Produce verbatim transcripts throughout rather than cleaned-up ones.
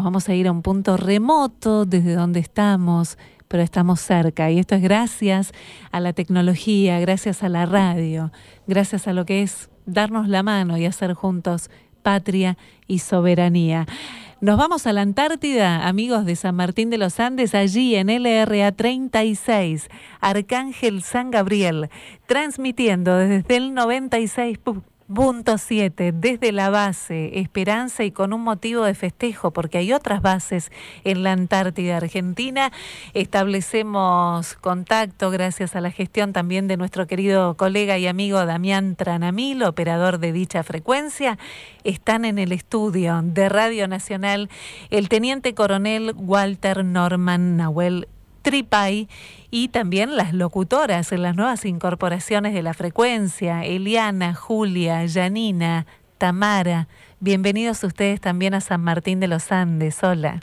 nosotros vamos a ir a un punto remoto desde donde estamos, pero estamos cerca. Y esto es gracias a la tecnología, gracias a la radio, gracias a lo que es darnos la mano y hacer juntos patria y soberanía. Nos vamos a la Antártida, amigos de San Martín de los Andes, allí en L R A treinta y seis, Arcángel San Gabriel, transmitiendo desde el noventa y seis punto siete, desde la base Esperanza, y con un motivo de festejo, porque hay otras bases en la Antártida Argentina. Establecemos contacto gracias a la gestión también de nuestro querido colega y amigo Damián Tranamil, operador de dicha frecuencia. Están en el estudio de Radio Nacional el teniente coronel Walter Norman Nahuel Tripay y también las locutoras en las nuevas incorporaciones de la frecuencia, Eliana, Julia, Yanina, Tamara. Bienvenidos ustedes también a San Martín de los Andes. Hola.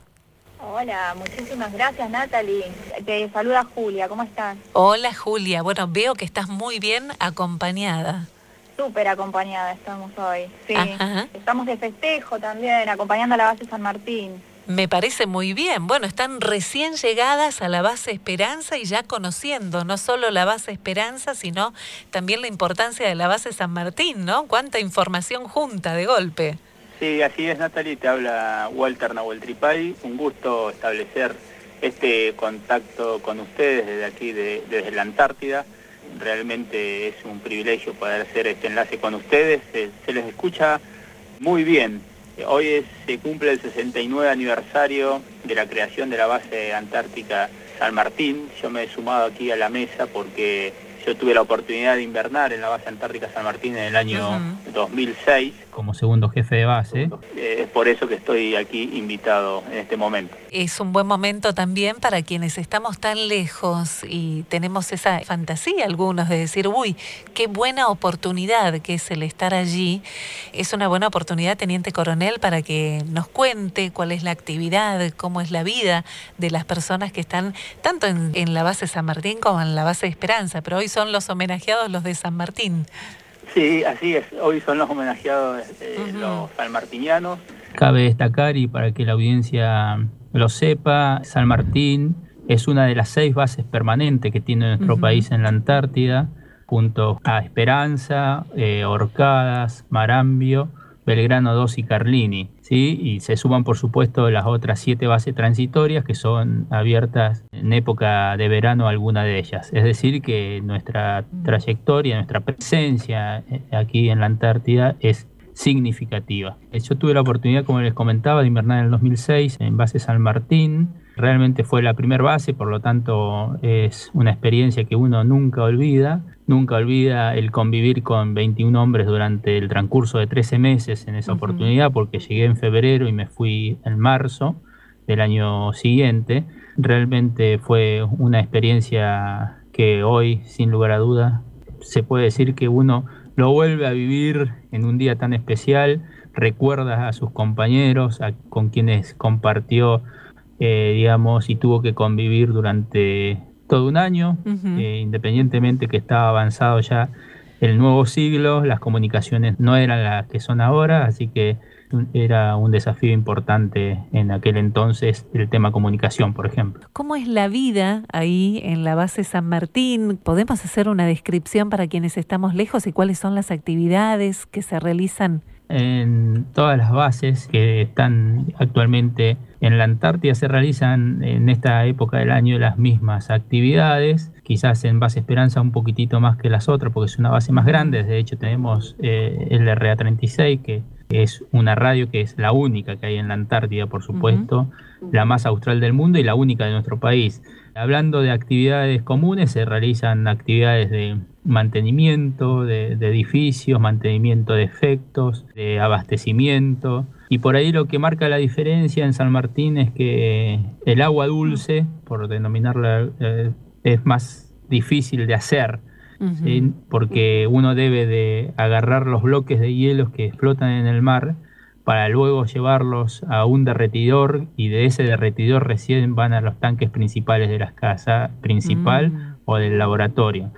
Hola, muchísimas gracias, Natalie. Te saluda Julia, ¿cómo estás? Hola, Julia. Bueno, veo que estás muy bien acompañada. Súper acompañada estamos hoy, sí. Ajá. Estamos de festejo también, acompañando a la base San Martín. Me parece muy bien. Bueno, están recién llegadas a la base Esperanza y ya conociendo no solo la base Esperanza, sino también la importancia de la base San Martín, ¿no? Cuánta información junta de golpe. Sí, así es, Natalie, te habla Walter Nahuel Tripay. Un gusto establecer este contacto con ustedes desde aquí, de, desde la Antártida. Realmente es un privilegio poder hacer este enlace con ustedes. Se, se les escucha muy bien. Hoy es, se cumple el sesenta y nueve aniversario de la creación de la base antártica San Martín. Yo me he sumado aquí a la mesa porque yo tuve la oportunidad de invernar en la base antártica San Martín en el año uh-huh. dos mil seis. Como segundo jefe de base. Es por eso que estoy aquí invitado en este momento. Es un buen momento también para quienes estamos tan lejos y tenemos esa fantasía algunos de decir, uy, qué buena oportunidad que es el estar allí. Es una buena oportunidad, teniente coronel, para que nos cuente cuál es la actividad, cómo es la vida de las personas que están tanto en, en la base San Martín como en la base Esperanza, pero hoy son los homenajeados los de San Martín. Sí, así es. Hoy son los homenajeados eh, uh-huh. los sanmartinianos. Cabe destacar, y para que la audiencia lo sepa, San Martín es una de las seis bases permanentes que tiene nuestro uh-huh. país en la Antártida, junto a Esperanza, eh, Orcadas, Marambio, Belgrano dos y Carlini, ¿sí? Y se suman, por supuesto, las otras siete bases transitorias que son abiertas en época de verano, alguna de ellas. Es decir, que nuestra trayectoria, nuestra presencia aquí en la Antártida es significativa. Yo tuve la oportunidad, como les comentaba, de invernar en el dos mil seis en base San Martín. Realmente fue la primera base, por lo tanto es una experiencia que uno nunca olvida. Nunca olvida el convivir con veintiún hombres durante el transcurso de trece meses en esa uh-huh. oportunidad, porque llegué en febrero y me fui en marzo del año siguiente. Realmente fue una experiencia que hoy, sin lugar a duda, se puede decir que uno lo vuelve a vivir en un día tan especial. Recuerda a sus compañeros, a, con quienes compartió, eh, digamos, y tuvo que convivir durante todo un año, uh-huh. eh, independientemente que estaba avanzado ya el nuevo siglo, las comunicaciones no eran las que son ahora, así que era un desafío importante en aquel entonces el tema comunicación, por ejemplo. ¿Cómo es la vida ahí en la base San Martín? ¿Podemos hacer una descripción para quienes estamos lejos y cuáles son las actividades que se realizan? En todas las bases que están actualmente en la Antártida se realizan en esta época del año las mismas actividades, quizás en base Esperanza un poquitito más que las otras porque es una base más grande. De hecho tenemos eh, L R A treinta y seis, que es una radio que es la única que hay en la Antártida, por supuesto, uh-huh. la más austral del mundo y la única de nuestro país. Hablando de actividades comunes, se realizan actividades de mantenimiento de, de edificios, mantenimiento de efectos, de abastecimiento. Y por ahí lo que marca la diferencia en San Martín es que el agua dulce, por denominarla, eh, es más difícil de hacer, uh-huh. ¿sí? Porque uno debe de agarrar los bloques de hielos que flotan en el mar para luego llevarlos a un derretidor, y de ese derretidor recién van a los tanques principales de la casa principal uh-huh. o del laboratorio.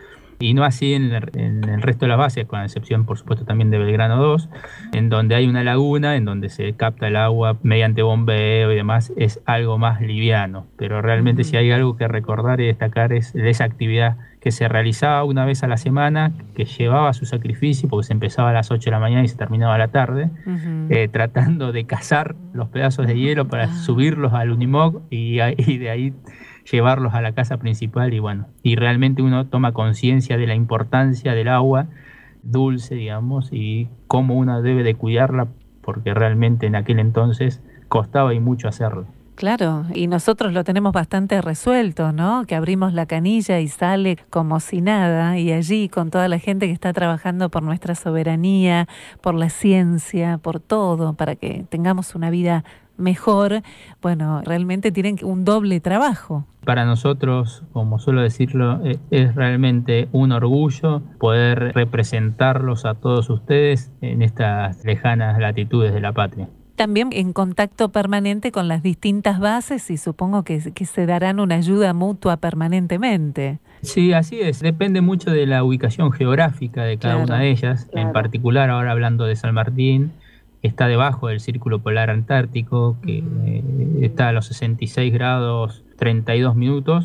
Y no así en el, en el resto de las bases, con la excepción, por supuesto, también de Belgrano dos, en donde hay una laguna, en donde se capta el agua mediante bombeo y demás, es algo más liviano. Pero realmente uh-huh. si hay algo que recordar y destacar es esa actividad que se realizaba una vez a la semana, que llevaba su sacrificio, porque se empezaba a las ocho de la mañana y se terminaba a la tarde, uh-huh. eh, tratando de cazar los pedazos de hielo para uh-huh. subirlos al Unimog y, y de ahí llevarlos a la casa principal. Y bueno, y realmente uno toma conciencia de la importancia del agua dulce, digamos, y cómo uno debe de cuidarla, porque realmente en aquel entonces costaba y mucho hacerlo. Claro, y nosotros lo tenemos bastante resuelto, ¿no? Que abrimos la canilla y sale como si nada, y allí con toda la gente que está trabajando por nuestra soberanía, por la ciencia, por todo, para que tengamos una vida mejor, bueno, realmente tienen un doble trabajo. Para nosotros, como suelo decirlo, es realmente un orgullo poder representarlos a todos ustedes en estas lejanas latitudes de la patria. También en contacto permanente con las distintas bases y supongo que, que se darán una ayuda mutua permanentemente. Sí, así es. Depende mucho de la ubicación geográfica de cada claro, una de ellas. Claro. En particular, ahora hablando de San Martín, está debajo del Círculo Polar Antártico, que uh-huh. eh, está a los sesenta y seis grados treinta y dos minutos.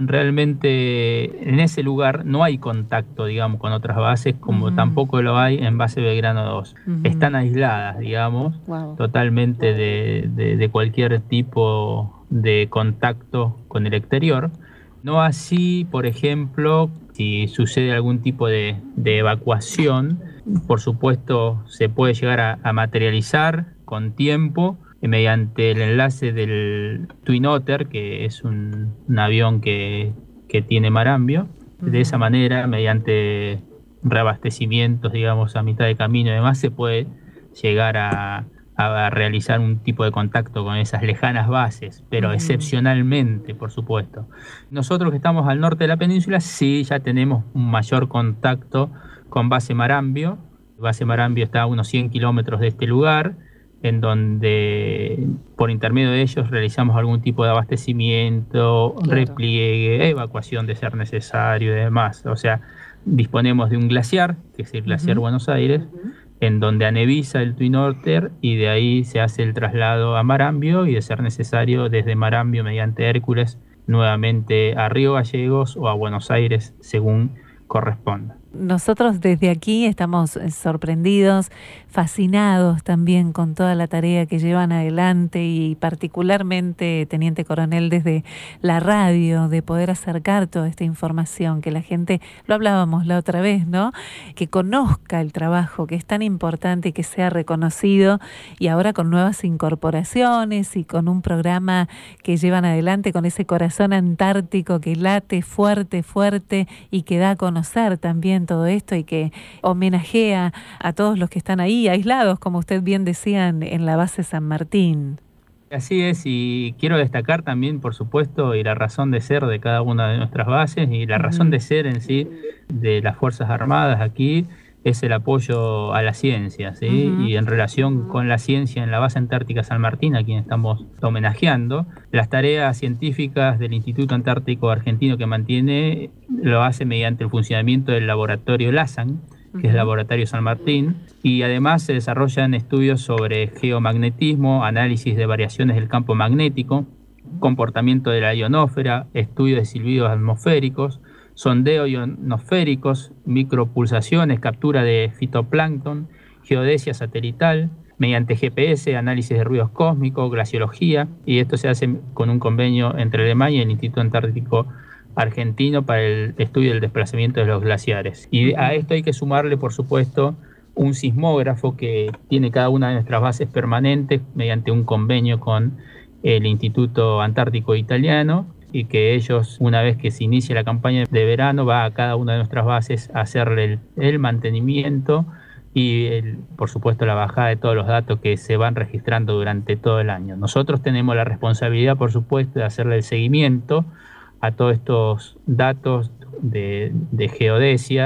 Realmente en ese lugar no hay contacto, digamos, con otras bases, como uh-huh. tampoco lo hay en base Belgrano dos. Uh-huh. Están aisladas, digamos, wow. totalmente de, de, de cualquier tipo de contacto con el exterior. No así, por ejemplo, si sucede algún tipo de, de evacuación, por supuesto se puede llegar a, a materializar con tiempo, mediante el enlace del Twin Otter, que es un, un avión que, que tiene Marambio. Uh-huh. De esa manera, mediante reabastecimientos, digamos, a mitad de camino y demás, se puede llegar a, a realizar un tipo de contacto con esas lejanas bases, pero uh-huh. excepcionalmente, por supuesto. Nosotros que estamos al norte de la península, sí ya tenemos un mayor contacto con base Marambio. Base Marambio está a unos cien kilómetros de este lugar, en donde por intermedio de ellos realizamos algún tipo de abastecimiento, claro. repliegue, evacuación de ser necesario y demás. O sea, disponemos de un glaciar, que es el glaciar uh-huh. Buenos Aires, uh-huh. en donde anevisa el Twin Otter y de ahí se hace el traslado a Marambio y de ser necesario desde Marambio mediante Hércules nuevamente a Río Gallegos o a Buenos Aires según corresponda. Nosotros desde aquí estamos sorprendidos, fascinados también con toda la tarea que llevan adelante y particularmente, Teniente Coronel, desde la radio, de poder acercar toda esta información, que la gente, lo hablábamos la otra vez, ¿no? Que conozca el trabajo que es tan importante y que sea reconocido, y ahora con nuevas incorporaciones y con un programa que llevan adelante con ese corazón antártico que late fuerte, fuerte y que da a conocer también todo esto y que homenajea a todos los que están ahí aislados, como usted bien decía, en, en la base San Martín. Así es, y quiero destacar también, por supuesto, y la razón de ser de cada una de nuestras bases y la uh-huh. razón de ser en sí de las Fuerzas Armadas aquí es el apoyo a la ciencia, ¿sí? Uh-huh. Y en relación con la ciencia en la base Antártica San Martín, a quien estamos homenajeando, las tareas científicas del Instituto Antártico Argentino que mantiene lo hace mediante el funcionamiento del laboratorio LASAN, que uh-huh. es el Laboratorio San Martín, y además se desarrollan estudios sobre geomagnetismo, análisis de variaciones del campo magnético, comportamiento de la ionósfera, estudios de silbidos atmosféricos, sondeo ionosféricos, micropulsaciones, captura de fitoplancton, geodesia satelital, mediante G P S, análisis de ruidos cósmicos, glaciología, y esto se hace con un convenio entre Alemania y el Instituto Antártico Argentino para el estudio del desplazamiento de los glaciares. Y a esto hay que sumarle, por supuesto, un sismógrafo que tiene cada una de nuestras bases permanentes mediante un convenio con el Instituto Antártico Italiano, y que ellos, una vez que se inicie la campaña de verano, va a cada una de nuestras bases a hacerle el, el mantenimiento y, el, por supuesto, la bajada de todos los datos que se van registrando durante todo el año. Nosotros tenemos la responsabilidad, por supuesto, de hacerle el seguimiento a todos estos datos de, de geodesia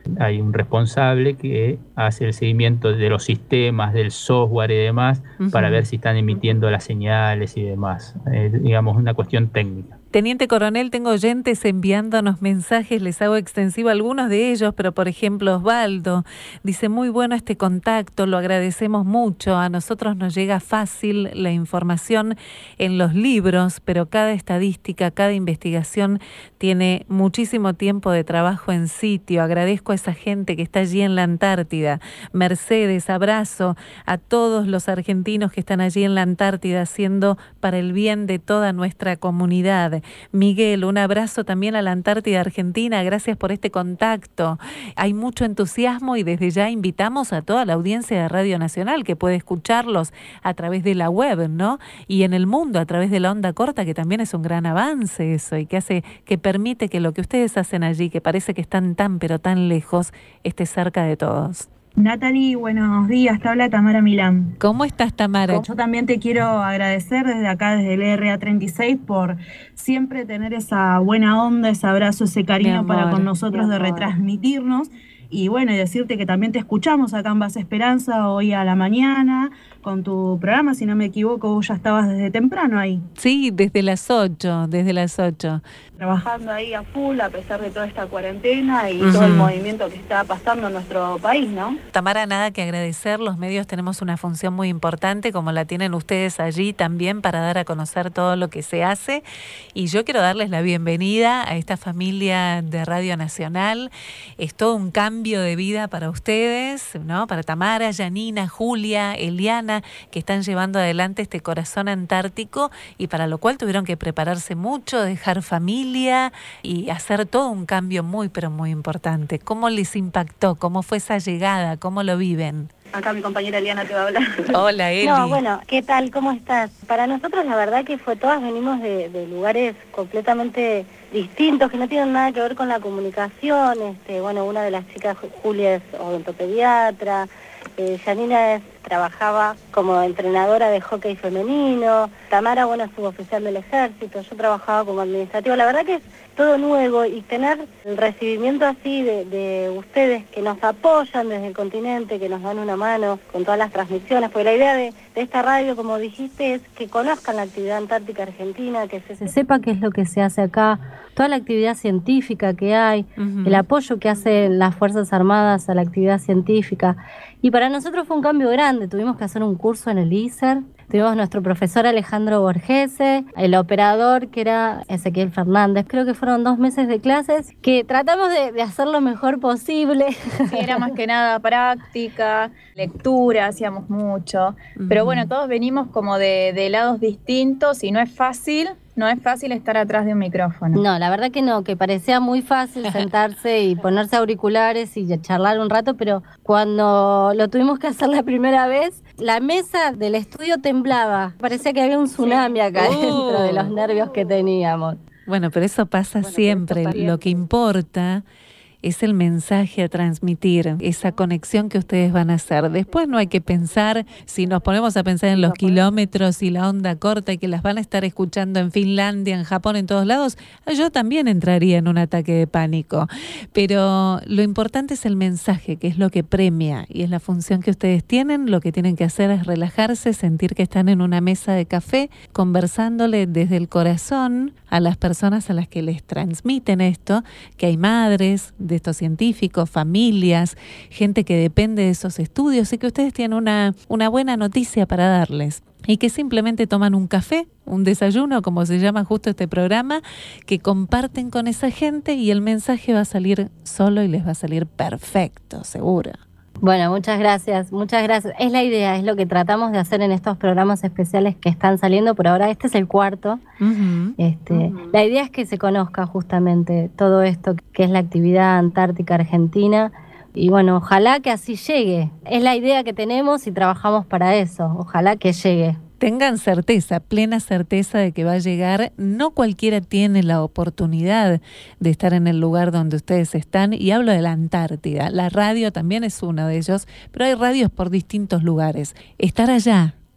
Hay un responsable que hace el seguimiento de los sistemas, del software y demás, uh-huh. para ver si están emitiendo las señales y demás. Eh, digamos, una cuestión técnica. Teniente Coronel, tengo oyentes enviándonos mensajes, les hago extensivo algunos de ellos, pero por ejemplo Osvaldo dice, muy bueno este contacto, lo agradecemos mucho, a nosotros nos llega fácil la información en los libros, pero cada estadística, cada investigación tiene muchísimo tiempo de trabajo en sitio. Agradezco a esa gente que está allí en la Antártida. Mercedes, abrazo a todos los argentinos que están allí en la Antártida haciendo para el bien de toda nuestra comunidad. Miguel, un abrazo también a la Antártida Argentina, gracias por este contacto. Hay mucho entusiasmo y desde ya invitamos a toda la audiencia de Radio Nacional que puede escucharlos a través de la web, ¿no? Y en el mundo a través de la onda corta, que también es un gran avance eso y que hace, que permite que lo que ustedes hacen allí, que parece que están tan pero tan lejos, esté cerca de todos. Natalie, buenos días, te habla Tamara Milán. ¿Cómo estás, Tamara? Yo también te quiero agradecer desde acá, desde el R A treinta y seis, por siempre tener esa buena onda, ese abrazo, ese cariño amor, para con nosotros de retransmitirnos. Y bueno, y decirte que también te escuchamos acá en Base Esperanza hoy a la mañana con tu programa, si no me equivoco, vos ya estabas desde temprano ahí. Sí, desde las ocho, desde las ocho. Trabajando ahí a full a pesar de toda esta cuarentena y uh-huh. todo el movimiento que está pasando en nuestro país, ¿no? Tamara, nada que agradecer, los medios tenemos una función muy importante como la tienen ustedes allí también para dar a conocer todo lo que se hace y yo quiero darles la bienvenida a esta familia de Radio Nacional. Es todo un cambio de vida para ustedes, ¿no? Para Tamara, Yanina, Julia, Eliana, que están llevando adelante este corazón antártico y para lo cual tuvieron que prepararse mucho, dejar familia y hacer todo un cambio muy, pero muy importante. ¿Cómo les impactó? ¿Cómo fue esa llegada? ¿Cómo lo viven? Acá mi compañera Eliana te va a hablar. Hola, Eli. No, bueno, ¿qué tal? ¿Cómo estás? Para nosotros la verdad que fue, todas venimos de, de lugares completamente distintos, que no tienen nada que ver con la comunicación. Este, bueno, una de las chicas, Julia, es odontopediatra, eh, Yanina es, trabajaba como entrenadora de hockey femenino, Tamara, bueno, es suboficial del ejército, yo trabajaba como administrativa. La verdad que es todo nuevo y tener el recibimiento así de, de ustedes que nos apoyan desde el continente, que nos dan una mano con todas las transmisiones, porque la idea de, de esta radio, como dijiste, es que conozcan la actividad antártica argentina, que se, se sepa qué es lo que se hace acá, toda la actividad científica que hay, uh-huh. el apoyo que hacen las Fuerzas Armadas a la actividad científica. Y para nosotros fue un cambio grande, tuvimos que hacer un curso en el I S E R, tuvimos nuestro profesor Alejandro Borgese, el operador que era Ezequiel Fernández, creo que fueron dos meses de clases que tratamos de, de hacer lo mejor posible. Sí, era más que nada práctica, lectura, hacíamos mucho, uh-huh. pero bueno, todos venimos como de, de lados distintos y no es fácil. No es fácil estar atrás de un micrófono. No, la verdad que no, que parecía muy fácil sentarse y ponerse auriculares y charlar un rato, pero cuando lo tuvimos que hacer la primera vez, la mesa del estudio temblaba. Parecía que había un tsunami acá uh. dentro de los nervios que teníamos. Bueno, pero eso pasa bueno, siempre. Eso lo que importa es el mensaje a transmitir, esa conexión que ustedes van a hacer. Después no hay que pensar, si nos ponemos a pensar en los kilómetros y la onda corta y que las van a estar escuchando en Finlandia, en Japón, en todos lados, yo también entraría en un ataque de pánico. Pero lo importante es el mensaje, que es lo que premia y es la función que ustedes tienen. Lo que tienen que hacer es relajarse, sentir que están en una mesa de café, conversándole desde el corazón a las personas a las que les transmiten esto, que hay madres de estos científicos, familias, gente que depende de esos estudios y que ustedes tienen una, una buena noticia para darles y que simplemente toman un café, un desayuno, como se llama justo este programa, que comparten con esa gente y el mensaje va a salir solo y les va a salir perfecto, seguro. Bueno, muchas gracias, muchas gracias. Es la idea, es lo que tratamos de hacer en estos programas especiales que están saliendo por ahora. Este es el cuarto. Uh-huh. Este, uh-huh. La idea es que se conozca justamente todo esto que es la actividad antártica argentina. Y bueno, ojalá que así llegue. Es la idea que tenemos y trabajamos para eso. Ojalá que llegue. Tengan certeza, plena certeza de que va a llegar. No cualquiera tiene la oportunidad de estar en el lugar donde ustedes están, y hablo de la Antártida. La radio también es uno de ellos, pero hay radios por distintos lugares. Estar allá,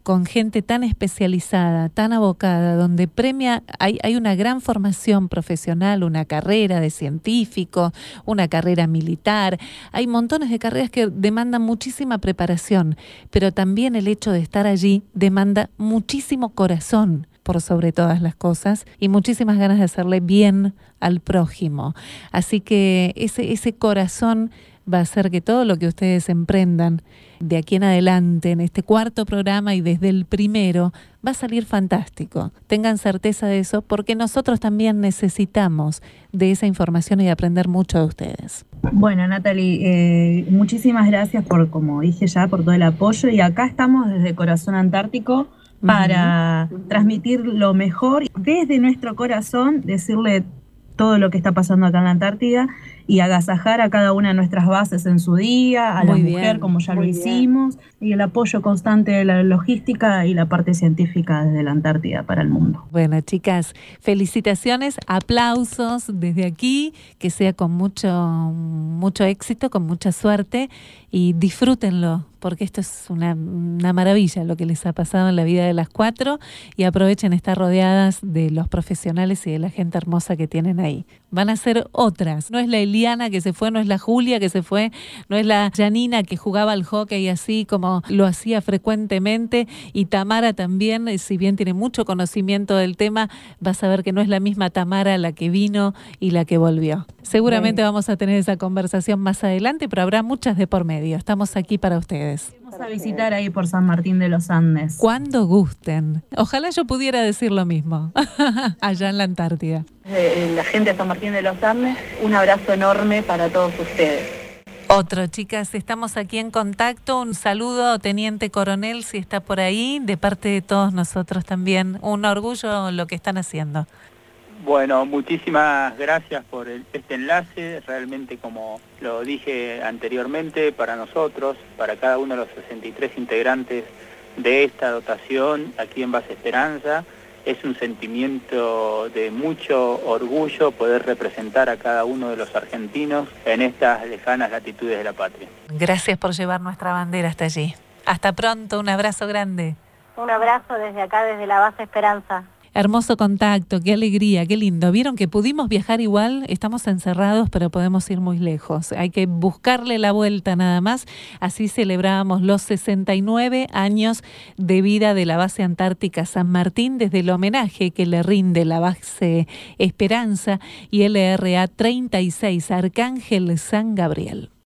con gente tan especializada, tan abocada, donde premia, hay, hay una gran formación profesional, una carrera de científico, una carrera militar, hay montones de carreras que demandan muchísima preparación, pero también el hecho de estar allí demanda muchísimo corazón, por sobre todas las cosas, y muchísimas ganas de hacerle bien al prójimo. Así que ese, ese corazón va a hacer que todo lo que ustedes emprendan de aquí en adelante, en este cuarto programa y desde el primero, va a salir fantástico. Tengan certeza de eso, porque nosotros también necesitamos de esa información y de aprender mucho de ustedes. Bueno, Natalie, eh, muchísimas gracias por, como dije ya, por todo el apoyo, y acá estamos desde Corazón Antártico para uh-huh. transmitir lo mejor desde nuestro corazón, decirle todo lo que está pasando acá en la Antártida y agasajar a cada una de nuestras bases en su día, a muy la mujer, bien, como ya lo hicimos, bien. Y el apoyo constante de la logística y la parte científica desde la Antártida para el mundo. Bueno, chicas, felicitaciones, aplausos desde aquí, que sea con mucho, mucho éxito, con mucha suerte, y disfrútenlo, porque esto es una, una maravilla lo que les ha pasado en la vida de las cuatro, y aprovechen estar rodeadas de los profesionales y de la gente hermosa que tienen ahí. Van a ser otras, no es la Eliana que se fue, no es la Julia que se fue, no es la Janina que jugaba al hockey así como lo hacía frecuentemente, y Tamara también, si bien tiene mucho conocimiento del tema, vas a ver que no es la misma Tamara la que vino y la que volvió. Seguramente bien. Vamos a tener esa conversación más adelante, pero habrá muchas de por medio. Estamos aquí para ustedes. Vamos a visitar ahí por San Martín de los Andes. Cuando gusten. Ojalá yo pudiera decir lo mismo allá en la Antártida. Eh, la gente de San Martín de los Andes, un abrazo enorme para todos ustedes. Otro, chicas, estamos aquí en contacto. Un saludo, Teniente Coronel, si está por ahí, de parte de todos nosotros también. Un orgullo lo que están haciendo. Bueno, muchísimas gracias por el, este enlace. Realmente, como lo dije anteriormente, para nosotros, para cada uno de los sesenta y tres integrantes de esta dotación aquí en Base Esperanza, es un sentimiento de mucho orgullo poder representar a cada uno de los argentinos en estas lejanas latitudes de la patria. Gracias por llevar nuestra bandera hasta allí. Hasta pronto, un abrazo grande. Un abrazo desde acá, desde la Base Esperanza. Hermoso contacto, qué alegría, qué lindo. Vieron que pudimos viajar igual, estamos encerrados, pero podemos ir muy lejos. Hay que buscarle la vuelta nada más. Así celebrábamos los sesenta y nueve años de vida de la Base Antártica San Martín, desde el homenaje que le rinde la Base Esperanza y L R A treinta y seis Arcángel San Gabriel.